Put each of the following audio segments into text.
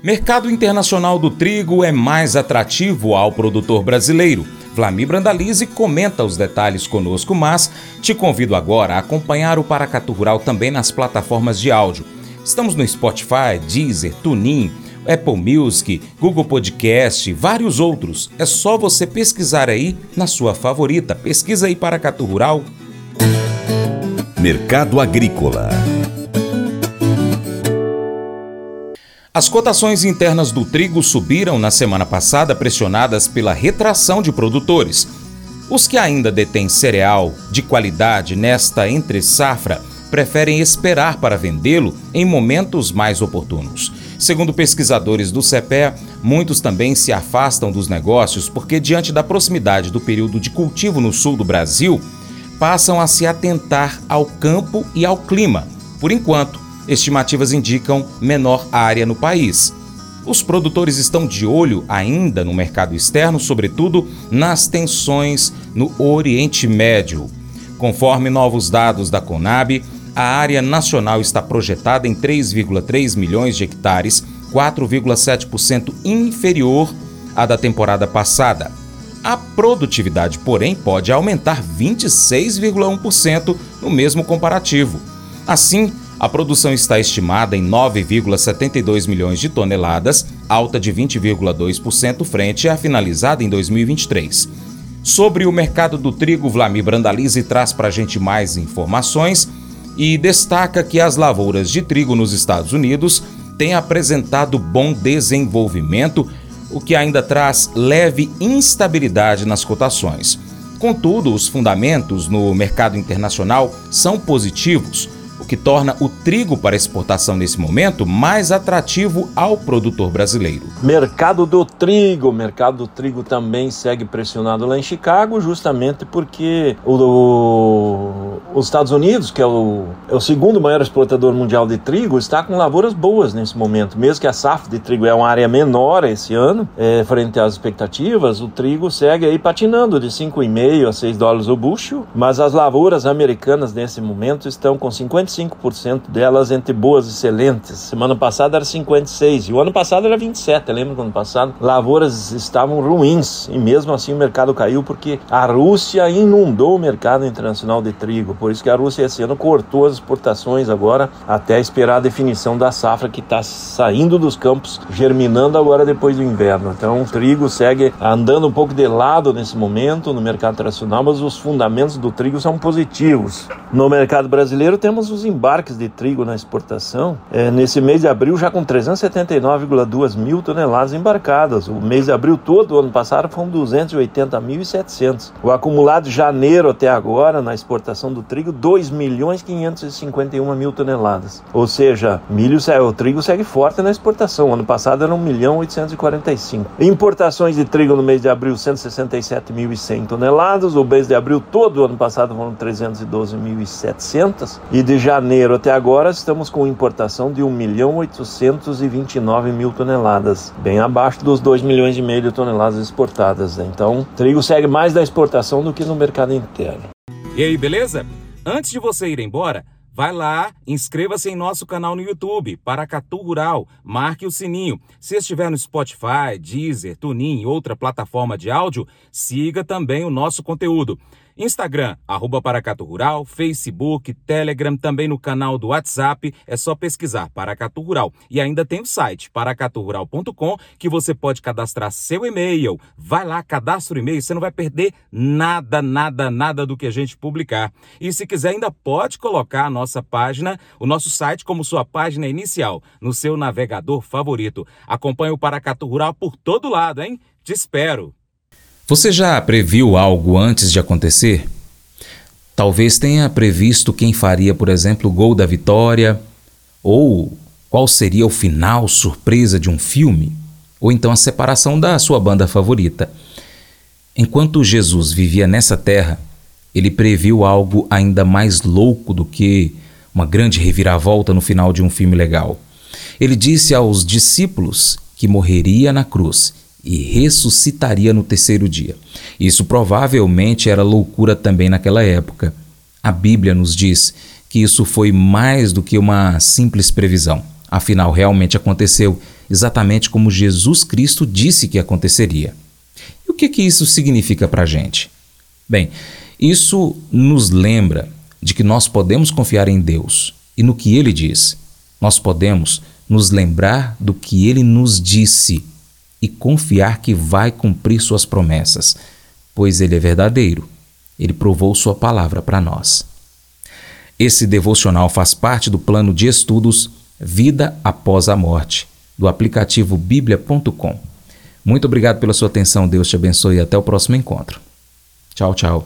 Mercado internacional do trigo é mais atrativo ao produtor brasileiro. Vlamir Brandalize comenta os detalhes conosco, mas te convido agora a acompanhar o Paracatu Rural também nas plataformas de áudio. Estamos no Spotify, Deezer, TuneIn, Apple Music, Google Podcast e vários outros. É só você pesquisar aí na sua favorita. Pesquisa aí Paracatu Rural. Mercado Agrícola. As cotações internas do trigo subiram na semana passada, pressionadas pela retração de produtores. Os que ainda detêm cereal de qualidade nesta entre-safra preferem esperar para vendê-lo em momentos mais oportunos. Segundo pesquisadores do CEPEA, muitos também se afastam dos negócios porque, diante da proximidade do período de cultivo no sul do Brasil, passam a se atentar ao campo e ao clima. Por enquanto, estimativas indicam menor área no país. Os produtores estão de olho ainda no mercado externo, sobretudo nas tensões no Oriente Médio. Conforme novos dados da Conab, a área nacional está projetada em 3,3 milhões de hectares, 4,7% inferior à da temporada passada. A produtividade, porém, pode aumentar 26,1% no mesmo comparativo. Assim, a produção está estimada em 9,72 milhões de toneladas, alta de 20,2% frente à finalizada em 2023. Sobre o mercado do trigo, Vlamir Brandalize traz para a gente mais informações e destaca que as lavouras de trigo nos Estados Unidos têm apresentado bom desenvolvimento, o que ainda traz leve instabilidade nas cotações. Contudo, os fundamentos no mercado internacional são positivos, o que torna o trigo para exportação nesse momento mais atrativo ao produtor brasileiro. Mercado do trigo também segue pressionado lá em Chicago, justamente porque os Estados Unidos, que é o segundo maior exportador mundial de trigo, está com lavouras boas nesse momento. Mesmo que a safra de trigo é uma área menor esse ano, frente às expectativas, o trigo segue aí patinando de 5,5 a 6 dólares o bushel, mas as lavouras americanas nesse momento estão com 55% delas entre boas e excelentes. Semana passada era 56% e o ano passado era 27%. Lembra que no ano passado lavouras estavam ruins e mesmo assim o mercado caiu porque a Rússia inundou o mercado internacional de trigo. Por isso que a Rússia esse ano cortou as exportações agora até esperar a definição da safra que está saindo dos campos, germinando agora depois do inverno. Então o trigo segue andando um pouco de lado nesse momento no mercado internacional, mas os fundamentos do trigo são positivos. No mercado brasileiro temos os embarques de trigo na exportação, nesse mês de abril já com 379,2 mil toneladas embarcadas. O mês de abril todo, o ano passado, foram 280.700. O acumulado de janeiro até agora na exportação do trigo, 2.551.000 toneladas. Ou seja, o trigo segue forte na exportação. O ano passado era 1.845.000. Importações de trigo no mês de abril, 167.100 toneladas. O mês de abril todo, o ano passado, foram 312.700. E de janeiro até agora estamos com importação de 1.829.000 toneladas, bem abaixo dos 2,5 milhões de toneladas exportadas. Então, trigo segue mais na exportação do que no mercado interno. E aí, beleza? Antes de você ir embora, vai lá, inscreva-se em nosso canal no YouTube, Paracatu Rural, marque o sininho. Se estiver no Spotify, Deezer, TuneIn e outra plataforma de áudio, siga também o nosso conteúdo. Instagram, @Paracatu Rural, Facebook, Telegram, também no canal do WhatsApp, é só pesquisar Paracatu Rural. E ainda tem o site paracaturural.com, que você pode cadastrar seu e-mail. Vai lá, cadastra o e-mail, você não vai perder nada do que a gente publicar. E se quiser, ainda pode colocar a nossa página, o nosso site, como sua página inicial, no seu navegador favorito. Acompanhe o Paracatu Rural por todo lado, hein? Te espero! Você já previu algo antes de acontecer? Talvez tenha previsto quem faria, por exemplo, o gol da vitória, ou qual seria o final surpresa de um filme, ou então a separação da sua banda favorita. Enquanto Jesus vivia nessa terra, ele previu algo ainda mais louco do que uma grande reviravolta no final de um filme legal. Ele disse aos discípulos que morreria na cruz e ressuscitaria no terceiro dia. Isso provavelmente era loucura também naquela época. A Bíblia nos diz que isso foi mais do que uma simples previsão. Afinal, realmente aconteceu exatamente como Jesus Cristo disse que aconteceria. E o que isso significa para a gente? Bem, isso nos lembra de que nós podemos confiar em Deus e no que Ele diz. Nós podemos nos lembrar do que Ele nos disse e confiar que vai cumprir suas promessas, pois Ele é verdadeiro. Ele provou sua palavra para nós. Esse devocional faz parte do plano de estudos Vida Após a Morte, do aplicativo bíblia.com. Muito obrigado pela sua atenção, Deus te abençoe e até o próximo encontro. Tchau, tchau.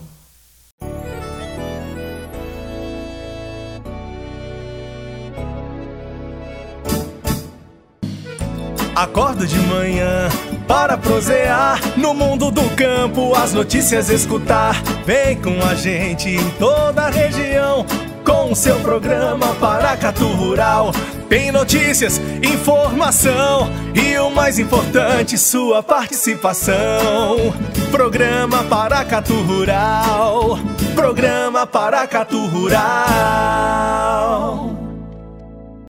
Acordo de manhã para prosear no mundo do campo, as notícias escutar. Vem com a gente em toda a região com o seu programa Paracatu Rural. Tem notícias, informação e o mais importante, sua participação. Programa Paracatu Rural. Programa Paracatu Rural.